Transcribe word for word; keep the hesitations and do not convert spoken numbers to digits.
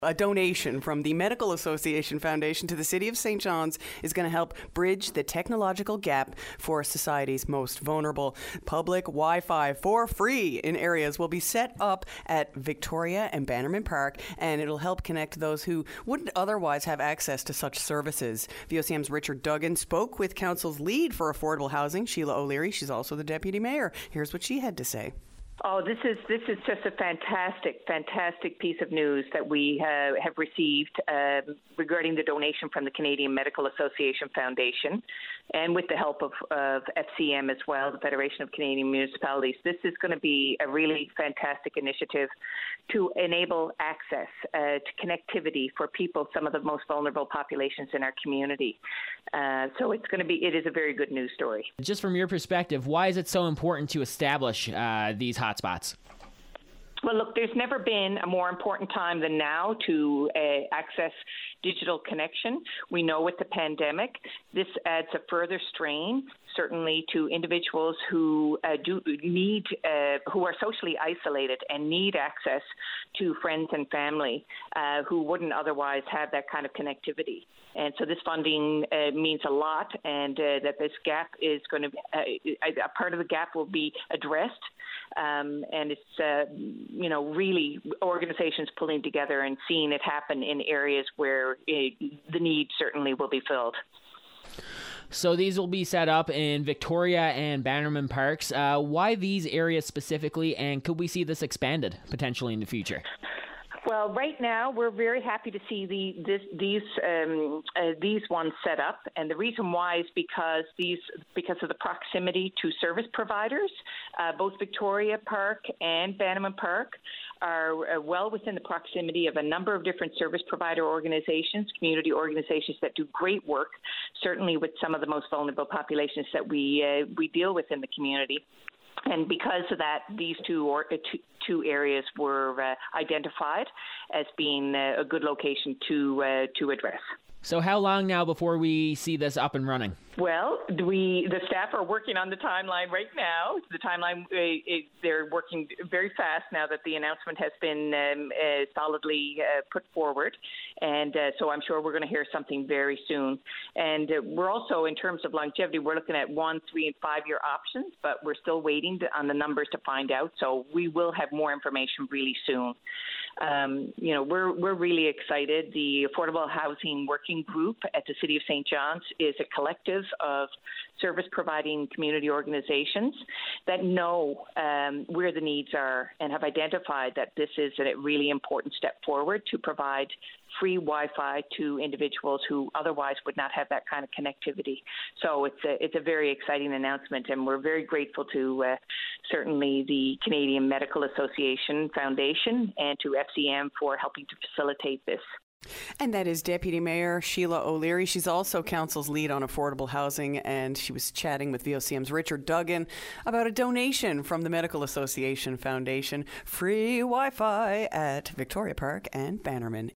A donation from the Medical Association Foundation to the City of Saint John's is going to help bridge the technological gap for society's most vulnerable. Public Wi-Fi for free in areas will be set up at Victoria and Bannerman Park, and it'll help connect those who wouldn't otherwise have access to such services. V O C M's Richard Duggan spoke with Council's lead for affordable housing, Sheila O'Leary. She's also the Deputy Mayor. Here's what she had to say. Oh, this is this is just a fantastic, fantastic piece of news that we uh, have received um, regarding the donation from the Canadian Medical Association Foundation, and with the help of, of F C M as well, the Federation of Canadian Municipalities. This is going to be a really fantastic initiative to enable access uh, to connectivity for people, some of the most vulnerable populations in our community. Uh, so it's going to be, it is a very good news story. Just from your perspective, why is it so important to establish uh, these hotspots? Well, look, there's never been a more important time than now to uh, access digital connection. We know with the pandemic, this adds a further strain, certainly to individuals who uh, do need, uh, who are socially isolated and need access to friends and family uh, who wouldn't otherwise have that kind of connectivity. And so this funding uh, means a lot, and uh, that this gap is going to, uh, a part of the gap will be addressed. Um, and it's, uh, you know, really organizations pulling together and seeing it happen in areas where it, the need certainly will be filled. So these will be set up in Victoria and Bannerman Parks. Uh, why these areas specifically, and could we see this expanded potentially in the future? Well, right now we're very happy to see the this, these um, uh, these ones set up, and the reason why is because these because of the proximity to service providers. Uh, both Victoria Park and Bannerman Park are uh, well within the proximity of a number of different service provider organizations, community organizations that do great work, certainly with some of the most vulnerable populations that we uh, we deal with in the community. And because of that, these two or uh, two, two areas were uh, identified as being uh, a good location to uh, to address. So how long now before we see this up and running? Well, we the staff are working on the timeline right now. The timeline, uh, it, they're working very fast now that the announcement has been um, uh, solidly uh, put forward. And uh, so I'm sure we're going to hear something very soon. And uh, we're also, in terms of longevity, we're looking at one, three, and five-year options, but we're still waiting to, on the numbers to find out. So we will have more information really soon. Um, you know, we're we're really excited. The Affordable Housing Working Group at the City of Saint John's is a collective of service-providing community organizations that know um, where the needs are and have identified that this is a really important step forward to provide free Wi-Fi to individuals who otherwise would not have that kind of connectivity. So it's a, it's a very exciting announcement, and we're very grateful to uh, certainly the Canadian Medical Association Foundation and to F C M for helping to facilitate this. And that is Deputy Mayor Sheila O'Leary. She's also Council's lead on affordable housing, and she was chatting with V O C M's Richard Duggan about a donation from the Medical Association Foundation, free Wi-Fi at Victoria Park and Bannerman